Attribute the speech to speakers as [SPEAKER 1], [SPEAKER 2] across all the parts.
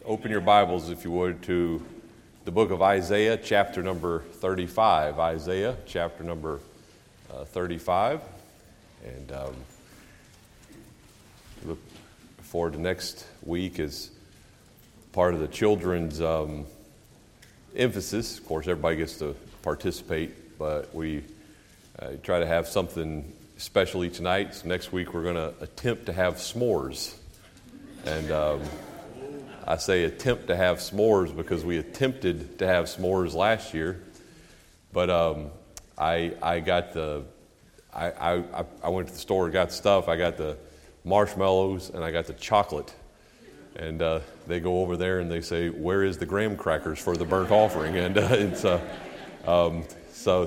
[SPEAKER 1] Open your Bibles, if you would, to the book of Isaiah, chapter number 35. Isaiah, chapter number 35. And look forward to next week as part of the children's emphasis. Of course, everybody gets to participate, but we try to have something special each night. So next week we're going to attempt to have s'mores. And I say attempt to have s'mores because we attempted to have s'mores last year. But I went to the store, got stuff. I got the marshmallows and I got the chocolate. And they go over there and they say, "Where is the graham crackers for the burnt offering?" And it's so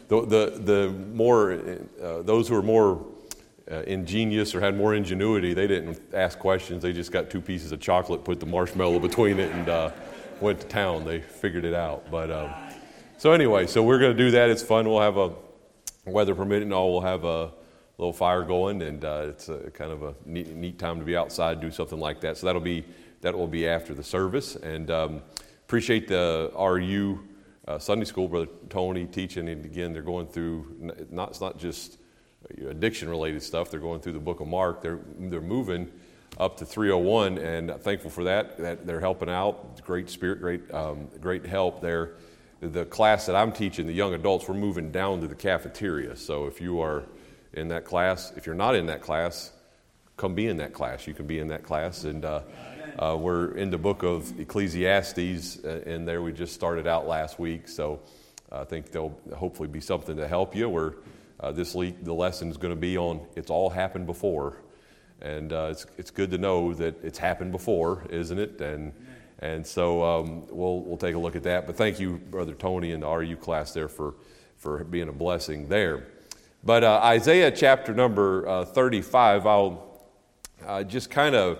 [SPEAKER 1] the more those who are more ingenious or had more ingenuity, they didn't ask questions. They just got two pieces of chocolate, put the marshmallow between it, and went to town. They figured it out. But so anyway, so we're going to do that. It's fun. We'll have weather permitting, we'll have a little fire going, and it's kind of a neat time to be outside, do something like that. So that will be after the service. And appreciate the RU Sunday school, Brother Tony teaching. And again, they're going through it's not just addiction-related stuff. They're going through the book of Mark. They're moving up to 301, and I'm thankful for that they're helping out. Great spirit, great help there. The class that I'm teaching, the young adults, we're moving down to the cafeteria. So if you are in that class, if you're not in that class, come be in that class. You can be in that class. And we're in the book of Ecclesiastes, and there we just started out last week. So I think there'll hopefully be something to help you. This week, the lesson is going to be on "It's all happened before," and it's good to know that it's happened before, isn't it? And so we'll take a look at that. But thank you, Brother Tony, and the RU class there for being a blessing there. But Isaiah chapter number 35, I'll just kind of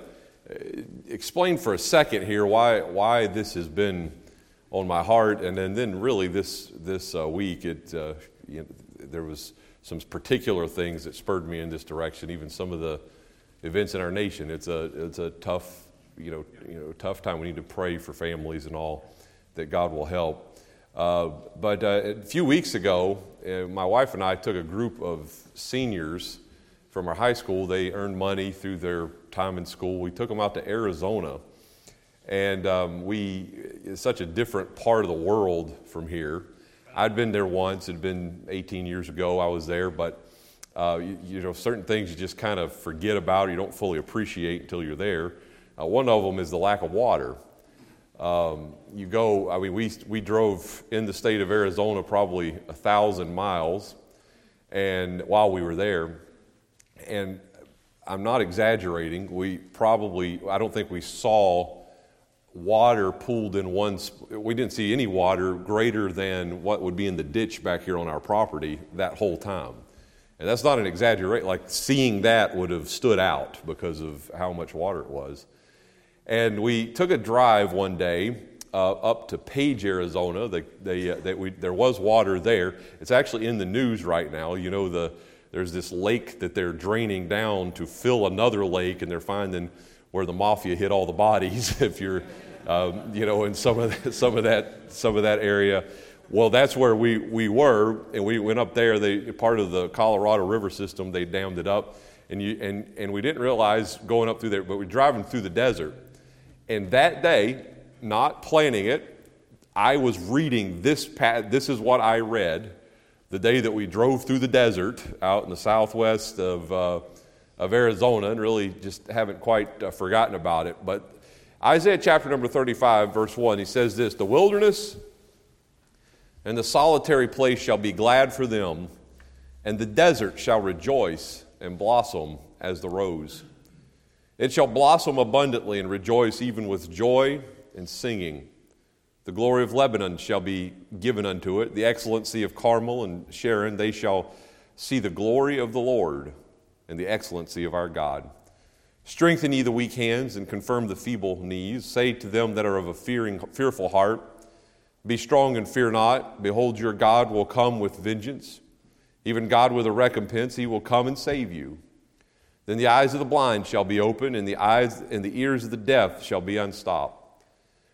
[SPEAKER 1] explain for a second here why this has been on my heart, and then really this week there was some particular things that spurred me in this direction. Even some of the events in our nation. It's a tough, tough time. We need to pray for families and all that God will help. But a few weeks ago, my wife and I took a group of seniors from our high school. They earned money through their time in school. We took them out to Arizona, and it's such a different part of the world from here. I'd been there once. It had been 18 years ago I was there, but certain things you just kind of forget about, you don't fully appreciate until you're there. One of them is the lack of water. We drove in the state of Arizona probably 1,000 miles, and while we were there, and I'm not exaggerating, I don't think we saw water pooled in we didn't see any water greater than what would be in the ditch back here on our property that whole time. And that's not an exaggeration. Like, seeing that would have stood out because of how much water it was. And we took a drive one day up to Page, Arizona. There was water there. It's actually in the news right now. There's this lake that they're draining down to fill another lake, and they're finding where the mafia hid all the bodies. If you're, in some of that area. Well, that's where we were, and we went up there. Part of the Colorado River system, they dammed it up, and we didn't realize going up through there, but we're driving through the desert. And that day, not planning it, I was reading this. This is what I read the day that we drove through the desert out in the southwest of Arizona, and really just haven't quite forgotten about it. But Isaiah chapter number 35, verse 1, he says this: "The wilderness and the solitary place shall be glad for them, and the desert shall rejoice and blossom as the rose. It shall blossom abundantly and rejoice even with joy and singing. The glory of Lebanon shall be given unto it, the excellency of Carmel and Sharon. They shall see the glory of the Lord and the excellency of our God. Strengthen ye the weak hands and confirm the feeble knees. Say to them that are of a fearful heart, Be strong and fear not. Behold, your God will come with vengeance. Even God with a recompense, he will come and save you. Then the eyes of the blind shall be opened, and the ears of the deaf shall be unstopped.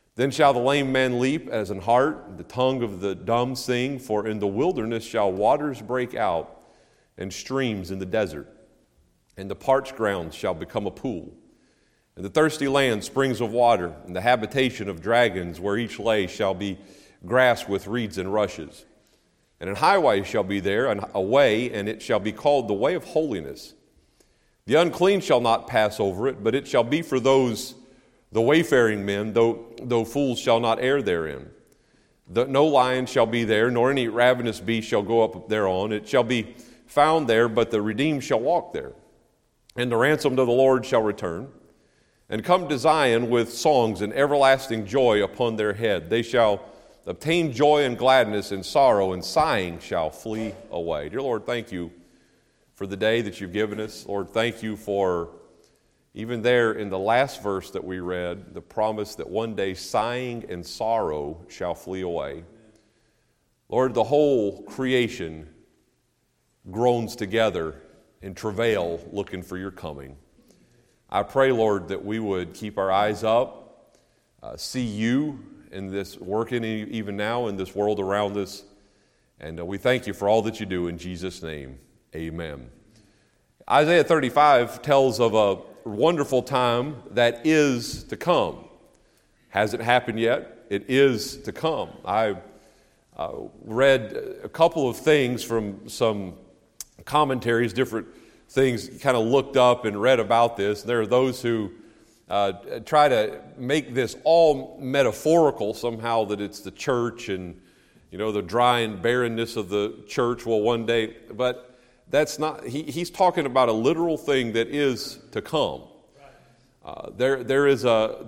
[SPEAKER 1] Then shall the lame man leap as an hart, the tongue of the dumb sing, for in the wilderness shall waters break out, and streams in the desert. And the parched ground shall become a pool, and the thirsty land springs of water, and the habitation of dragons, where each lay shall be grass with reeds and rushes. And an highway shall be there, and a way, and it shall be called the way of holiness. The unclean shall not pass over it, but it shall be for those, the wayfaring men, though fools shall not err therein. No lion shall be there, nor any ravenous beast shall go up thereon. It shall be found there, but the redeemed shall walk there. And the ransomed of the Lord shall return, and come to Zion with songs and everlasting joy upon their head. They shall obtain joy and gladness, and sorrow and sighing shall flee away. Dear Lord, thank you for the day that you've given us. Lord, thank you for, even there in the last verse that we read, the promise that one day sighing and sorrow shall flee away. Lord, the whole creation groans together in travail looking for your coming. I pray, Lord, that we would keep our eyes up, see you in this working even now in this world around us. And we thank you for all that you do in Jesus' name. Amen. Isaiah 35 tells of a wonderful time that is to come. Hasn't happened yet. It is to come. I read a couple of things from some commentaries, different things, kind of looked up and read about this. There are those who try to make this all metaphorical somehow, that it's the church and, the dry and barrenness of the church will one day, but that's not, he's talking about a literal thing that is to come. There is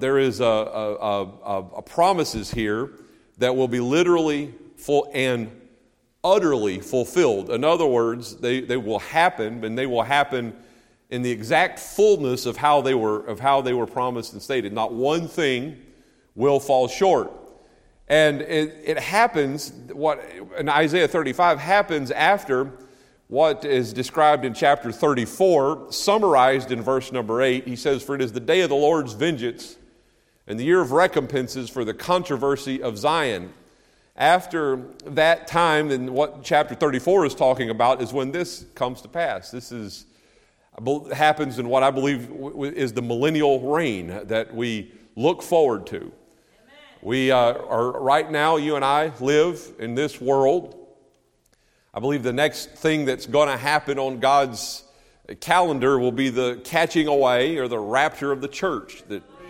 [SPEAKER 1] a promises here that will be literally full and utterly fulfilled. In other words, they will happen, and they will happen in the exact fullness of how they were promised and stated. Not one thing will fall short. And it happens, what in Isaiah 35 happens after what is described in chapter 34, summarized in verse number 8. He says, "For it is the day of the Lord's vengeance, and the year of recompenses for the controversy of Zion." After that time, and what chapter 34 is talking about, is when this comes to pass. This happens in what I believe is the millennial reign that we look forward to. Amen. We are right now, you and I live in this world. I believe the next thing that's going to happen on God's calendar will be the catching away or the rapture of the church.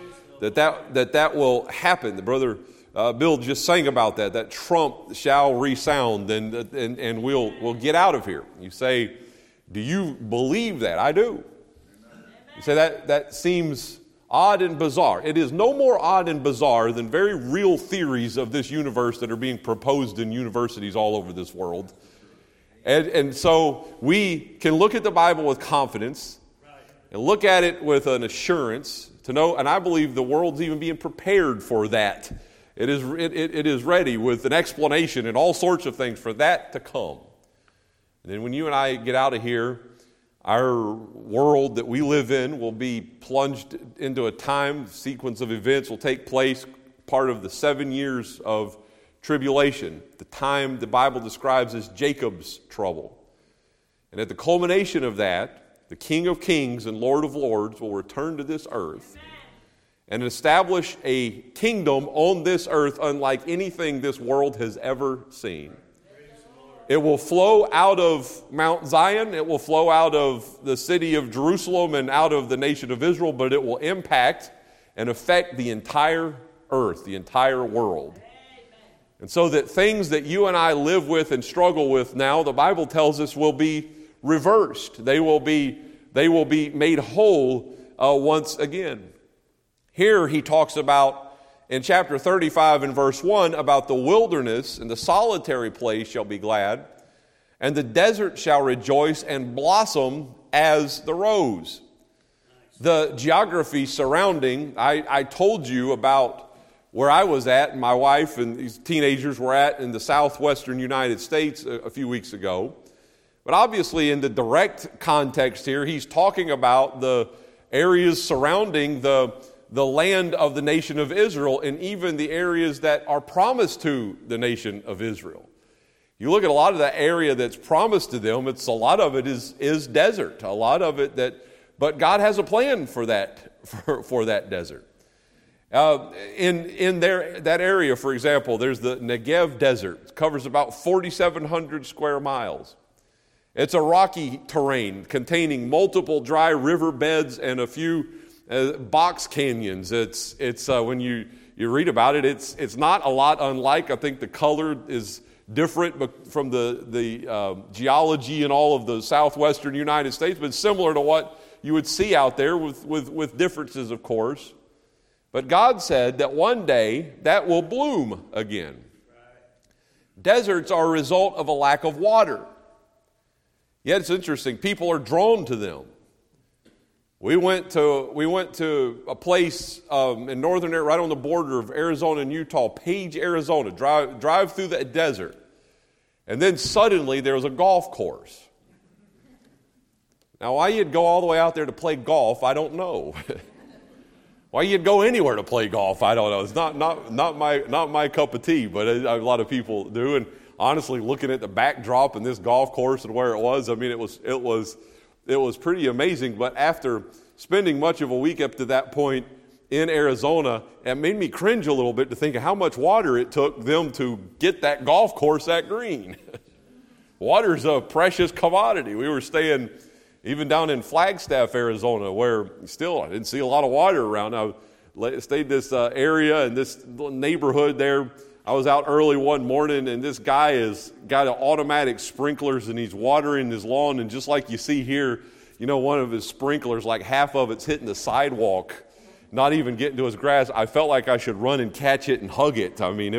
[SPEAKER 1] That will happen. The brother Bill just sang about that trump shall resound, and we'll get out of here. You say, do you believe that? I do. You say that seems odd and bizarre. It is no more odd and bizarre than very real theories of this universe that are being proposed in universities all over this world. And so we can look at the Bible with confidence and look at it with an assurance to know, and I believe the world's even being prepared for that. It is ready with an explanation and all sorts of things for that to come. And then when you and I get out of here, our world that we live in will be plunged into a time sequence of events will take place, part of the 7 years of tribulation, the time the Bible describes as Jacob's trouble. And at the culmination of that, the King of Kings and Lord of Lords will return to this earth and establish a kingdom on this earth unlike anything this world has ever seen. It will flow out of Mount Zion, it will flow out of the city of Jerusalem and out of the nation of Israel, but it will impact and affect the entire earth, the entire world. And so that things that you and I live with and struggle with now, the Bible tells us, will be reversed. They will be made whole once again. Here he talks about, in chapter 35 and verse 1, about the wilderness and the solitary place shall be glad, and the desert shall rejoice and blossom as the rose. The geography surrounding, I told you about where I was at, and my wife and these teenagers were at in the southwestern United States a few weeks ago. But obviously in the direct context here, he's talking about the areas surrounding the the land of the nation of Israel and even the areas that are promised to the nation of Israel. You look at a lot of that area that's promised to them, a lot of it is desert. A lot of it but God has a plan for that, for that desert. That area, for example, there's the Negev Desert. It covers about 4,700 square miles. It's a rocky terrain containing multiple dry river beds and a few box canyons. It's when you read about it, it's not a lot unlike. I think the color is different from the geology in all of the southwestern United States, but similar to what you would see out there with differences, of course. But God said that one day that will bloom again. Deserts are a result of a lack of water. Yet it's interesting, people are drawn to them. We went to a place in northern area, right on the border of Arizona and Utah, Page, Arizona. Drive through the desert, and then suddenly there was a golf course. Now, why you'd go all the way out there to play golf, I don't know. Why you'd go anywhere to play golf, I don't know. It's not my cup of tea, but a lot of people do. And honestly, looking at the backdrop and this golf course and where it was, I mean, it was pretty amazing. But after spending much of a week up to that point in Arizona, it made me cringe a little bit to think of how much water it took them to get that golf course that green. Water's a precious commodity. We were staying even down in Flagstaff, Arizona, where still I didn't see a lot of water around. I stayed this area and this little neighborhood there. I was out early one morning, and this guy has got an automatic sprinklers, and he's watering his lawn. And just like you see here, one of his sprinklers, like half of it's hitting the sidewalk, not even getting to his grass. I felt like I should run and catch it and hug it. I mean,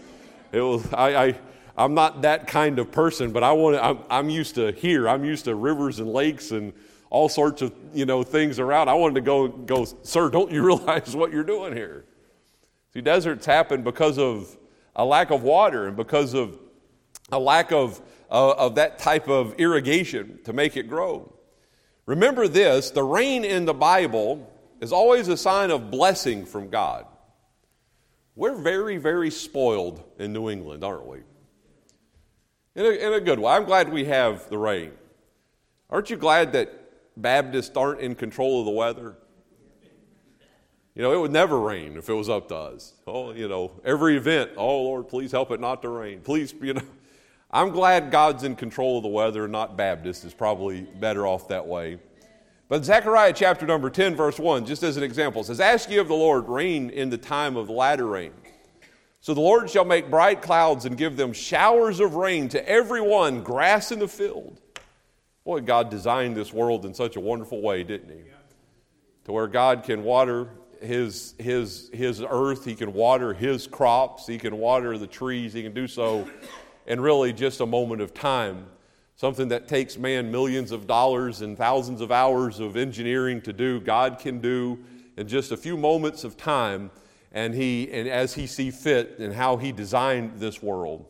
[SPEAKER 1] I'm not that kind of person, but I'm used to here. I'm used to rivers and lakes and all sorts of things around. I wanted to go, sir, don't you realize what you're doing here? See, deserts happen because of a lack of water and because of a lack of that type of irrigation to make it grow. Remember this, the rain in the Bible is always a sign of blessing from God. We're very, very spoiled in New England, aren't we? In a good way. I'm glad we have the rain. Aren't you glad that Baptists aren't in control of the weather? It would never rain if it was up to us. Every event, oh, Lord, please help it not to rain. Please, I'm glad God's in control of the weather and not Baptist. Is probably better off that way. But Zechariah chapter number 10, verse 1, just as an example, says, "Ask ye of the Lord rain in the time of the latter rain. So the Lord shall make bright clouds and give them showers of rain to every one, grass in the field." Boy, God designed this world in such a wonderful way, didn't He? To where God can water His earth, He can water His crops, He can water the trees, He can do so in really just a moment of time. Something that takes man millions of dollars and thousands of hours of engineering to do, God can do in just a few moments of time. And as He see fit and how He designed this world.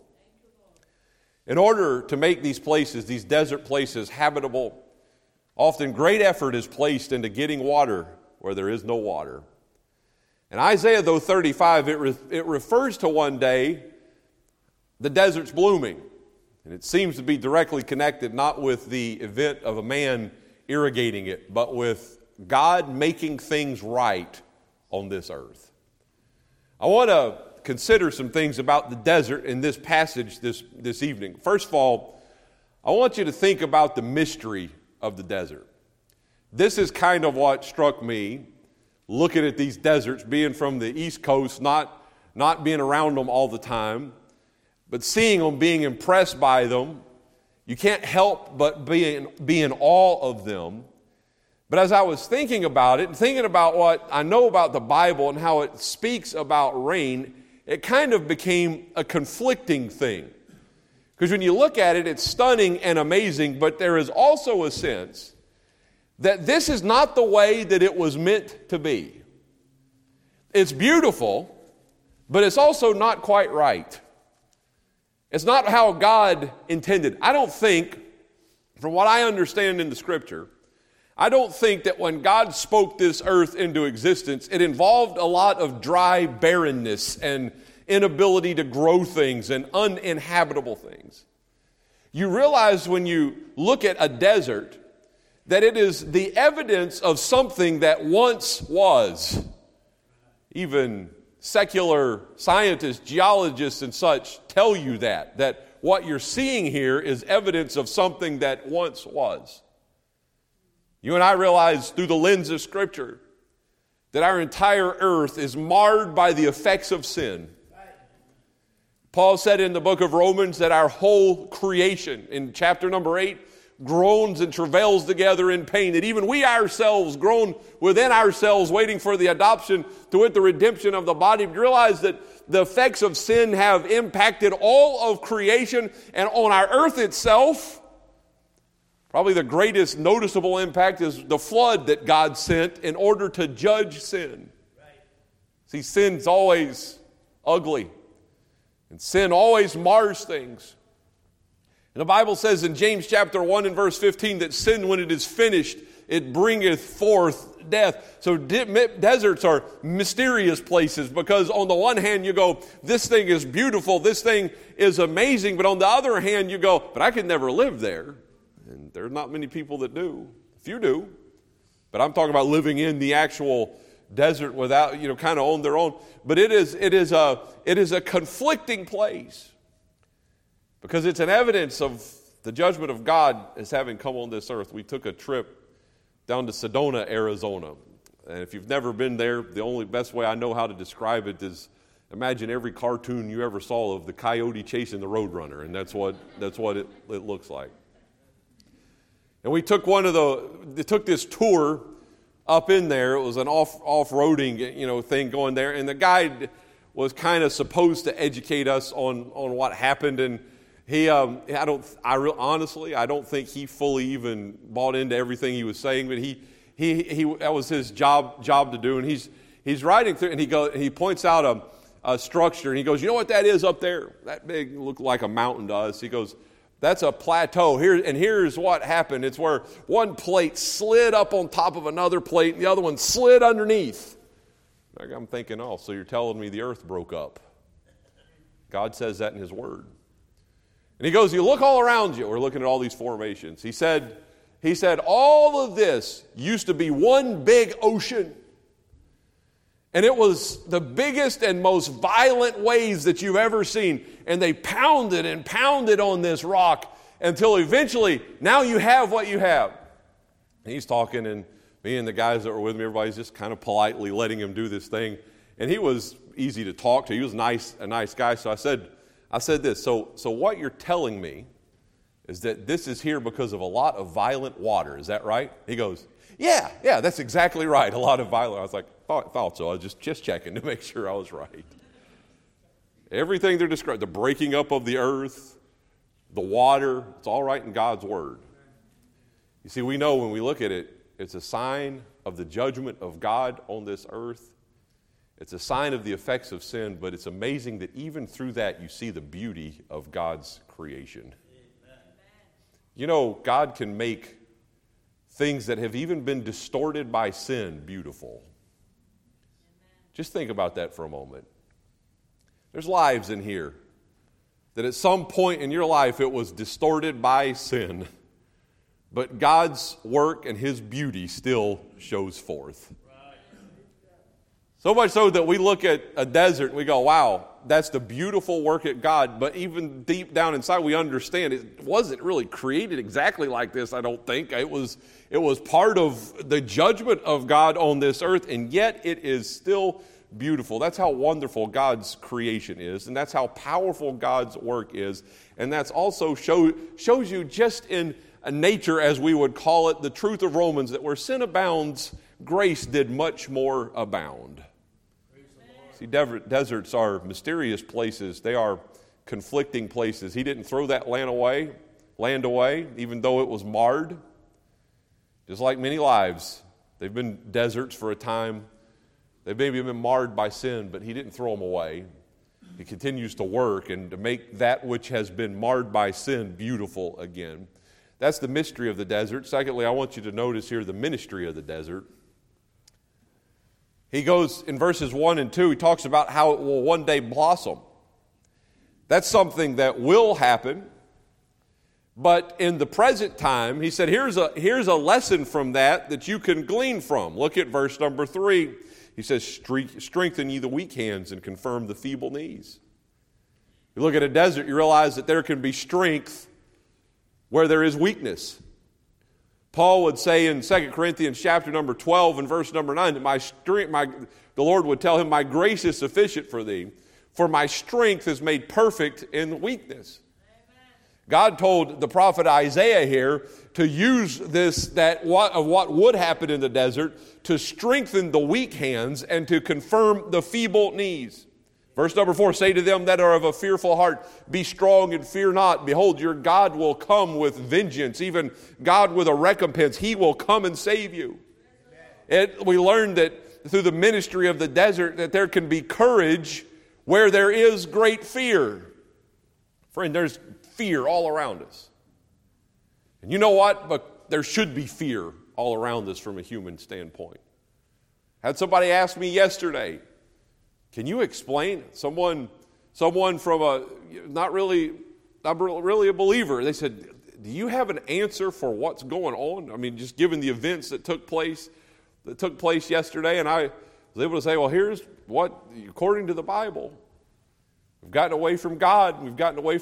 [SPEAKER 1] In order to make these places, these desert places, habitable, often great effort is placed into getting water where there is no water. In Isaiah, though 35, it refers to one day the desert's blooming. And it seems to be directly connected not with the event of a man irrigating it, but with God making things right on this earth. I want to consider some things about the desert in this passage this evening. First of all, I want you to think about the mystery of the desert. This is kind of what struck me, looking at these deserts, being from the East Coast, not being around them all the time, but seeing them, being impressed by them. You can't help but be in awe of them. But as I was thinking about it and thinking about what I know about the Bible and how it speaks about rain, it kind of became a conflicting thing. Because when you look at it, it's stunning and amazing, but there is also a sense that this is not the way that it was meant to be. It's beautiful, but it's also not quite right. It's not how God intended. I don't think, from what I understand in the Scripture, I don't think that when God spoke this earth into existence, it involved a lot of dry barrenness and inability to grow things and uninhabitable things. You realize when you look at a desert that it is the evidence of something that once was. Even secular scientists, geologists, and such tell you that what you're seeing here is evidence of something that once was. You and I realize through the lens of Scripture that our entire earth is marred by the effects of sin. Paul said in the book of Romans that our whole creation, in chapter number 8, groans and travails together in pain, that even we ourselves groan within ourselves, waiting for the adoption to wit the redemption of the body. You realize that the effects of sin have impacted all of creation and on our earth itself. Probably the greatest noticeable impact is the flood that God sent in order to judge sin. See, sin's always ugly, and sin always mars things. And the Bible says in James chapter 1 and verse 15 that sin, when it is finished, it bringeth forth death. So deserts are mysterious places because on the one hand you go, this thing is beautiful, this thing is amazing, but on the other hand you go, but I could never live there. And there are not many people that do. Few do. But I'm talking about living in the actual desert without, kind of on their own. But it is a conflicting place because it's an evidence of the judgment of God as having come on this earth. We took a trip down to Sedona, Arizona. And if you've never been there, the only best way I know how to describe it is imagine every cartoon you ever saw of the coyote chasing the roadrunner. And that's what it looks like. And we took this tour up in there. It was an off-roading, thing going there. And the guide was kind of supposed to educate us on what happened. And he, honestly, I don't think he fully even bought into everything he was saying. But he that was his job to do. And he's riding through, and he points out a structure, and he goes, "You know what that is up there? That big, looked like a mountain to us." He goes, "That's a plateau. Here's what happened. It's where one plate slid up on top of another plate and the other one slid underneath." I'm thinking, oh, so you're telling me the earth broke up. God says that in His Word. And He goes, you look all around you. We're looking at all these formations. He said, all of this used to be one big ocean. And it was the biggest and most violent waves that you've ever seen. And they pounded and pounded on this rock until eventually, now you have what you have. And he's talking, and me and the guys that were with me, everybody's just kind of politely letting him do this thing. And he was easy to talk to. He was a nice guy. So I said this, so what you're telling me is that this is here because of a lot of violent water. Is that right? He goes, yeah, that's exactly right. A lot of violent. I was like, thought so. I was just checking to make sure I was right. Everything they're describing, the breaking up of the earth, the water, it's all right in God's Word. You see, we know when we look at it, it's a sign of the judgment of God on this earth. It's a sign of the effects of sin, but it's amazing that even through that you see the beauty of God's creation. Amen. God can make things that have even been distorted by sin beautiful. Just think about that for a moment. There's lives in here that at some point in your life it was distorted by sin, but God's work and His beauty still shows forth. So much so that we look at a desert and we go, wow, that's the beautiful work of God. But even deep down inside, we understand it wasn't really created exactly like this, I don't think. It was part of the judgment of God on this earth, and yet it is still beautiful. That's how wonderful God's creation is, and that's how powerful God's work is. And that's also shows you just in nature, as we would call it, the truth of Romans, that where sin abounds, grace did much more abound. See, deserts are mysterious places. They are conflicting places. He didn't throw that land away, even though it was marred. Just like many lives, they've been deserts for a time. They've maybe been marred by sin, but He didn't throw them away. He continues to work and to make that which has been marred by sin beautiful again. That's the mystery of the desert. Secondly, I want you to notice here the ministry of the desert. He goes in verses 1 and 2, he talks about how it will one day blossom. That's something that will happen. But in the present time, he said, here's a lesson from that you can glean from. Look at verse number 3. He says, strengthen ye the weak hands and confirm the feeble knees. You look at a desert, you realize that there can be strength where there is weakness. Paul would say in 2 Corinthians chapter number 12 and verse number 9 that the Lord would tell him, my grace is sufficient for thee, for my strength is made perfect in weakness. Amen. God told the prophet Isaiah here to use what would happen in the desert to strengthen the weak hands and to confirm the feeble knees. Verse number 4, say to them that are of a fearful heart, be strong and fear not. Behold, your God will come with vengeance, even God with a recompense. He will come and save you. We learned that through the ministry of the desert that there can be courage where there is great fear. Friend, there's fear all around us. And you know what? But there should be fear all around us from a human standpoint. Had somebody ask me yesterday, can you explain someone from not really a believer? They said, do you have an answer for what's going on? I mean, just given the events that took place yesterday, and I was able to say, well, here's what, according to the Bible, we've gotten away from God. We've gotten away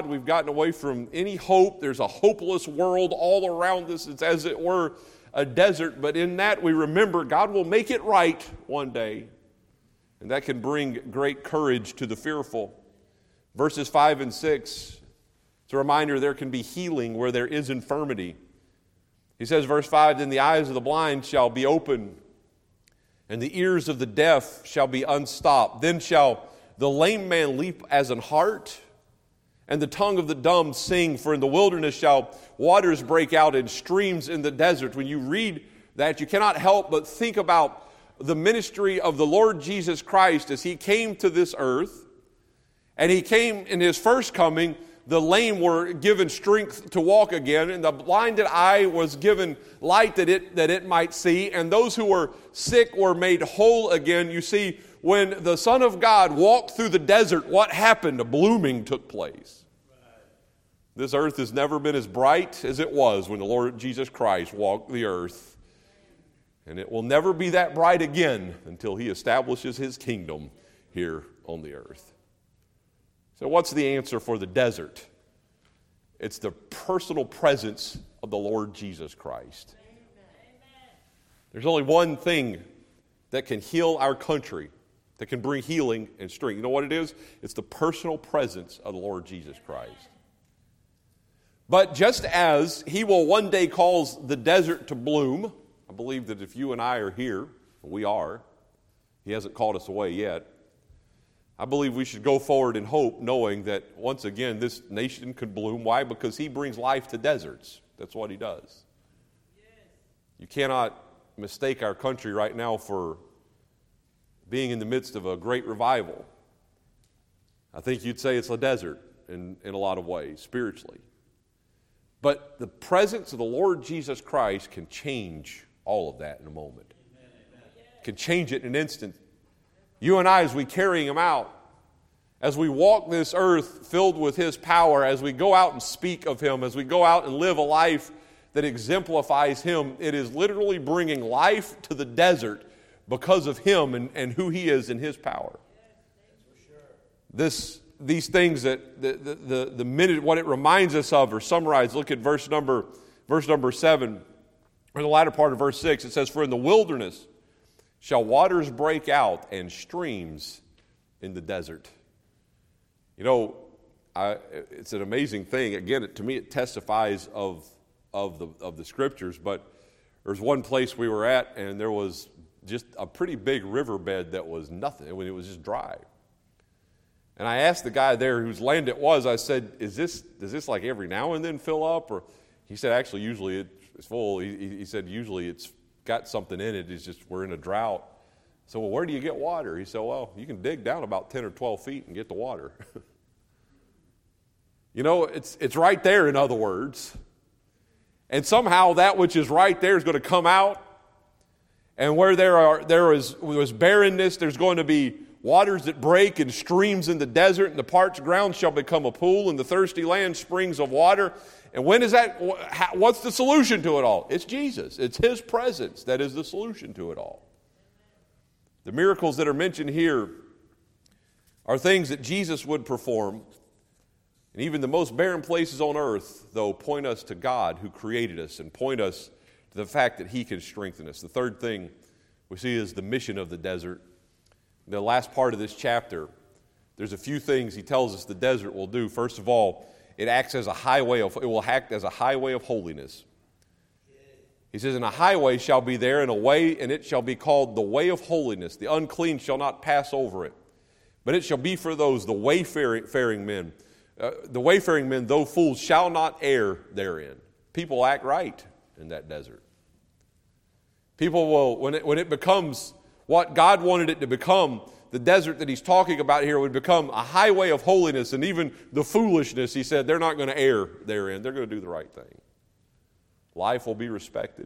[SPEAKER 1] from any hope. There's a hopeless world all around us. It's as it were a desert, but in that we remember God will make it right one day. And that can bring great courage to the fearful. Verses 5 and 6, it's a reminder there can be healing where there is infirmity. He says, verse 5, then the eyes of the blind shall be open, and the ears of the deaf shall be unstopped. Then shall the lame man leap as an hart, and the tongue of the dumb sing. For in the wilderness shall waters break out in streams in the desert. When you read that, you cannot help but think about the ministry of the Lord Jesus Christ as he came to this earth. And he came in his first coming, the lame were given strength to walk again, and the blinded eye was given light that it might see, and those who were sick were made whole again. You see, when the Son of God walked through the desert, what happened? A blooming took place. This earth has never been as bright as it was when the Lord Jesus Christ walked the earth. And it will never be that bright again until he establishes his kingdom here on the earth. So what's the answer for the desert? It's the personal presence of the Lord Jesus Christ. Amen. There's only one thing that can heal our country, that can bring healing and strength. You know what it is? It's the personal presence of the Lord Jesus Christ. But just as he will one day cause the desert to bloom, I believe that if you and I are here, we are, he hasn't called us away yet, I believe we should go forward in hope, knowing that once again this nation could bloom. Why? Because he brings life to deserts. That's what he does. You cannot mistake our country right now for being in the midst of a great revival. I think you'd say it's a desert in a lot of ways, spiritually. But the presence of the Lord Jesus Christ can change all of that in a moment. Can change it in an instant. You and I, as we carry him out, as we walk this earth filled with his power, as we go out and speak of him, as we go out and live a life that exemplifies him, it is literally bringing life to the desert because of him and who he is and his power. These things that the minute what it reminds us of are summarized. Look at verse number 7, or the latter part of verse 6. It says, for in the wilderness shall waters break out and streams in the desert. You know, it's an amazing thing. Again, to me, it testifies of the Scriptures. But there's one place we were at, and there was just a pretty big riverbed that was nothing. When it was just dry. And I asked the guy there whose land it was, I said, does this like every now and then fill up? Or he said, actually, usually it's full. He said, usually it's got something in it. It's just we're in a drought. So, well, where do you get water? He said, well, you can dig down about 10 or 12 feet and get the water. You know, it's right there, in other words. And somehow that which is right there is going to come out. And where there was barrenness, there's going to be waters that break and streams in the desert, and the parched ground shall become a pool, and the thirsty land springs of water. And when is that? What's the solution to it all? It's Jesus. It's His presence that is the solution to it all. The miracles that are mentioned here are things that Jesus would perform. And even the most barren places on earth, though, point us to God who created us and point us to the fact that He can strengthen us. The third thing we see is the mission of the desert. In the last part of this chapter, there's a few things He tells us the desert will do. First of all, it will act as a highway of holiness. He says, "And a highway shall be there, and a way, and it shall be called the way of holiness. The unclean shall not pass over it. But it shall be for those, the wayfaring men. The wayfaring men, though fools, shall not err therein." People act right in that desert. People will, when it becomes what God wanted it to become, the desert that He's talking about here would become a highway of holiness, and even the foolishness, He said, they're not going to err therein. They're going to do the right thing. Life will be respected.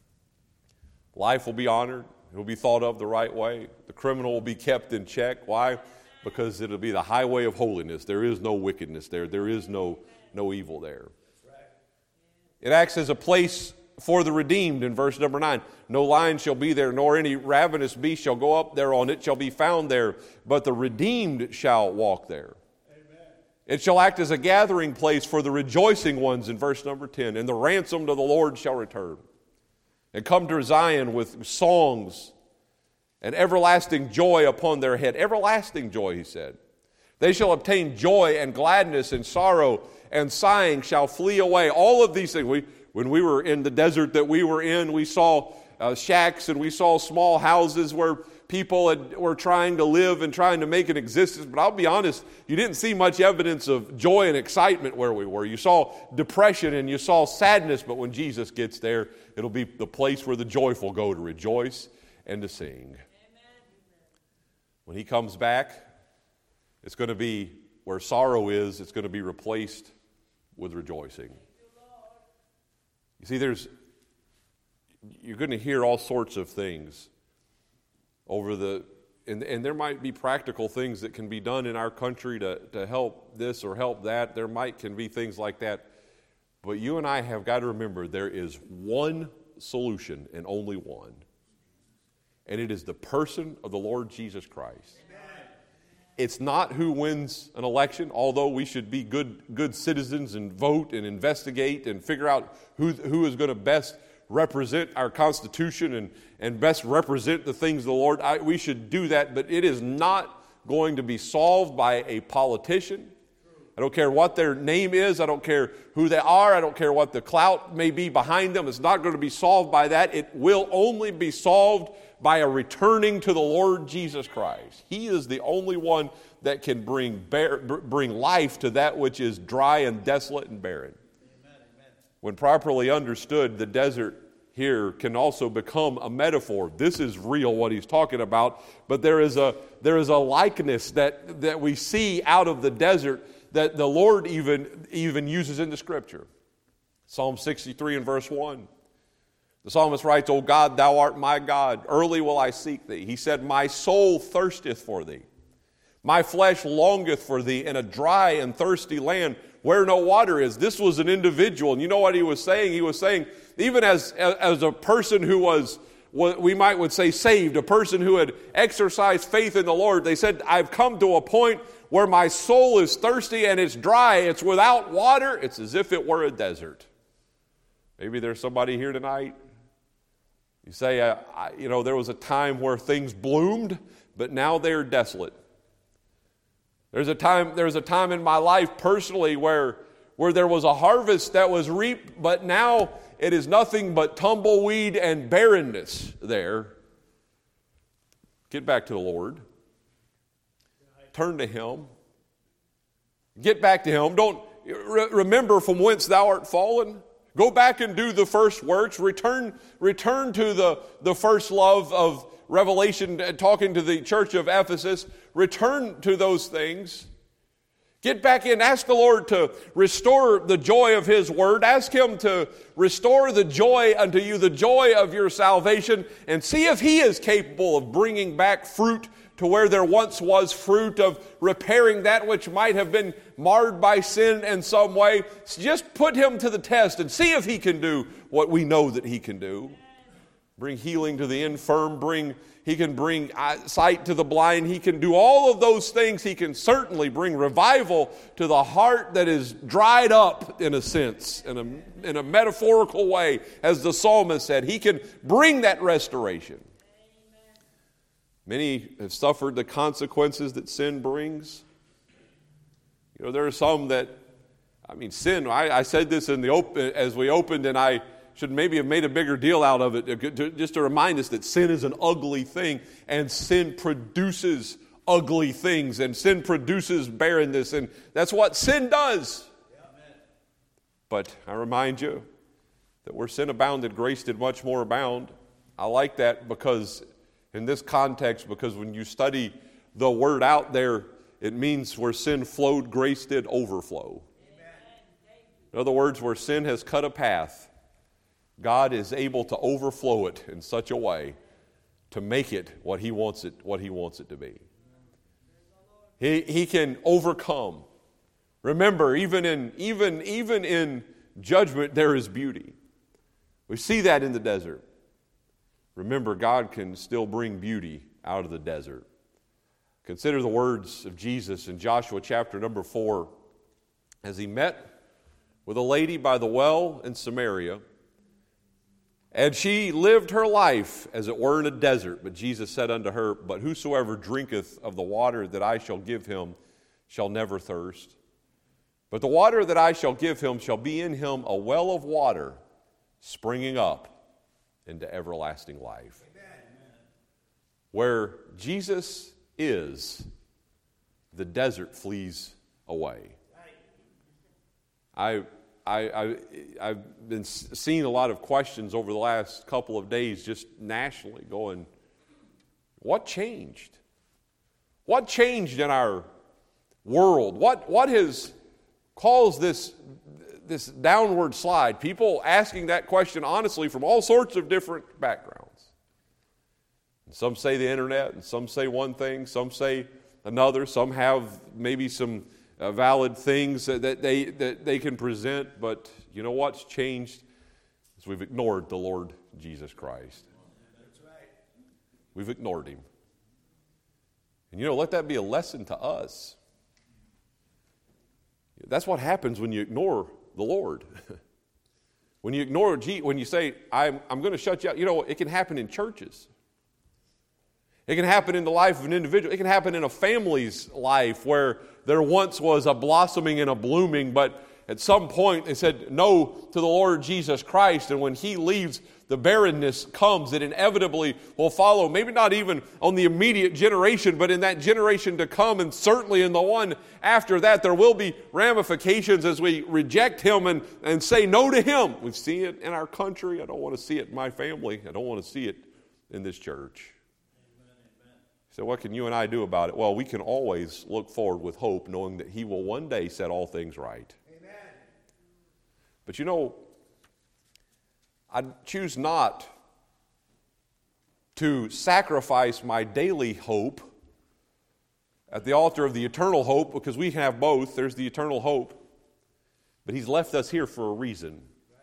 [SPEAKER 1] Life will be honored. It will be thought of the right way. The criminal will be kept in check. Why? Because it'll be the highway of holiness. There is no wickedness there. There is no evil there. It acts as a place for the redeemed in verse number 9. "No lion shall be there, nor any ravenous beast shall go up thereon. It shall be found there, but the redeemed shall walk there." Amen. It shall act as a gathering place for the rejoicing ones in verse number 10. "And the ransomed of the Lord shall return, and come to Zion with songs and everlasting joy upon their head." Everlasting joy, He said. "They shall obtain joy and gladness, and sorrow and sighing shall flee away." All of these things. When we were in the desert that we were in, we saw shacks and we saw small houses where people were trying to live and trying to make an existence. But I'll be honest, you didn't see much evidence of joy and excitement where we were. You saw depression and you saw sadness, but when Jesus gets there, it'll be the place where the joyful go to rejoice and to sing. Amen. When He comes back, it's going to be where sorrow is, it's going to be replaced with rejoicing. You see, you're going to hear all sorts of things and there might be practical things that can be done in our country to help this or help that. There can be things like that. But you and I have got to remember there is one solution and only one. And it is the person of the Lord Jesus Christ. It's not who wins an election, although we should be good citizens and vote and investigate and figure out who is going to best represent our Constitution and best represent the things of the Lord. We should do that, but it is not going to be solved by a politician. I don't care what their name is. I don't care who they are. I don't care what the clout may be behind them. It's not going to be solved by that. It will only be solved by a returning to the Lord Jesus Christ. He is the only one that can bring life to that which is dry and desolate and barren. Amen. When properly understood, the desert here can also become a metaphor. This is real, what he's talking about, but there is a likeness that we see out of the desert that the Lord even uses in the Scripture. Psalm 63 and verse 1. The psalmist writes, "O God, thou art my God. Early will I seek thee." He said, "My soul thirsteth for thee. My flesh longeth for thee in a dry and thirsty land where no water is." This was an individual. And you know what he was saying? He was saying, even as a person who was, what we would say, saved, a person who had exercised faith in the Lord, they said, "I've come to a point where my soul is thirsty and it's dry. It's without water. It's as if it were a desert." Maybe there's somebody here tonight. You say, there was a time where things bloomed, but now they're desolate. There's a time in my life personally where there was a harvest that was reaped, but now it is nothing but tumbleweed and barrenness there. Get back to the Lord. Turn to Him. Get back to Him. Don't remember from whence thou art fallen. Go back and do the first works. Return to the first love of Revelation, talking to the church of Ephesus. Return to those things. Get back in. Ask the Lord to restore the joy of His Word. Ask Him to restore the joy unto you, the joy of your salvation, and see if He is capable of bringing back fruit to where there once was fruit, of repairing that which might have been marred by sin in some way. Just put Him to the test and see if He can do what we know that He can do. Bring healing to the infirm, He can bring sight to the blind. He can do all of those things. He can certainly bring revival to the heart that is dried up, in a sense, in a metaphorical way, as the psalmist said. He can bring that restoration. Many have suffered the consequences that sin brings. You know, there are some that, sin, I said this in as we opened, and I should maybe have made a bigger deal out of it, just to remind us that sin is an ugly thing, and sin produces ugly things, and sin produces barrenness, and that's what sin does. But I remind you that where sin abounded, grace did much more abound. I like that because in this context, because when you study the word out there, it means where sin flowed, grace did overflow. In other words, where sin has cut a path, God is able to overflow it in such a way to make it what He wants it to be. He can overcome. Remember, even in judgment, there is beauty. We see that in the desert. Remember, God can still bring beauty out of the desert. Consider the words of Jesus in Joshua chapter number 4, as He met with a lady by the well in Samaria. And she lived her life, as it were, in a desert. But Jesus said unto her, But whosoever drinketh of the water that I shall give him shall never thirst. But the water that I shall give him shall be in him a well of water springing up into everlasting life. Amen. Where Jesus is, the desert flees away. I've been seeing a lot of questions over the last couple of days just nationally going, what changed? What changed in our world? What has caused this downward slide? People asking that question honestly from all sorts of different backgrounds. And some say the internet, and some say one thing, some say another, some have maybe some valid things that they can present, but you know what's changed is we've ignored the Lord Jesus Christ. That's right. We've ignored Him. And let that be a lesson to us. That's what happens when you ignore the Lord. When you ignore when you say, I'm going to shut you out, it can happen in churches. It can happen in the life of an individual. It can happen in a family's life where there once was a blossoming and a blooming, but at some point they said no to the Lord Jesus Christ, and when He leaves, the barrenness comes. It inevitably will follow, maybe not even on the immediate generation, but in that generation to come, and certainly in the one after that, there will be ramifications as we reject Him and say no to Him. We've seen it in our country. I don't want to see it in my family. I don't want to see it in this church. So what can you and I do about it? Well, we can always look forward with hope, knowing that He will one day set all things right. Amen. But I choose not to sacrifice my daily hope at the altar of the eternal hope, because we have both. There's the eternal hope. But He's left us here for a reason.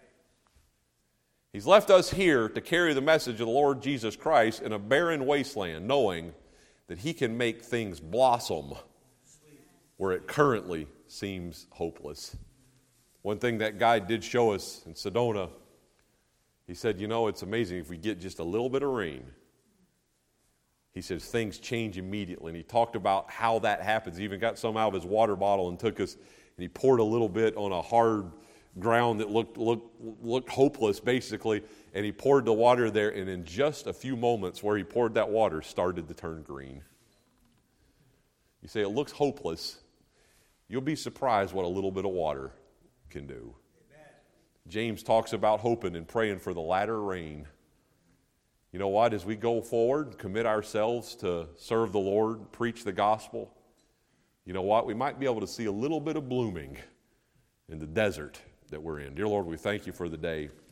[SPEAKER 1] He's left us here to carry the message of the Lord Jesus Christ in a barren wasteland, knowing that He can make things blossom where it currently seems hopeless. One thing that guy did show us in Sedona, he said, it's amazing if we get just a little bit of rain. He says things change immediately. And he talked about how that happens. He even got some out of his water bottle and took us, and he poured a little bit on a hard ground that looked hopeless, basically. And he poured the water there, and in just a few moments where he poured that water started to turn green. You say it looks hopeless. You'll be surprised what a little bit of water can do. Amen. James talks about hoping and praying for the latter rain. You know what? As we go forward, commit ourselves to serve the Lord, preach the gospel, you know what? We might be able to see a little bit of blooming in the desert that we're in. Dear Lord, we thank you for the day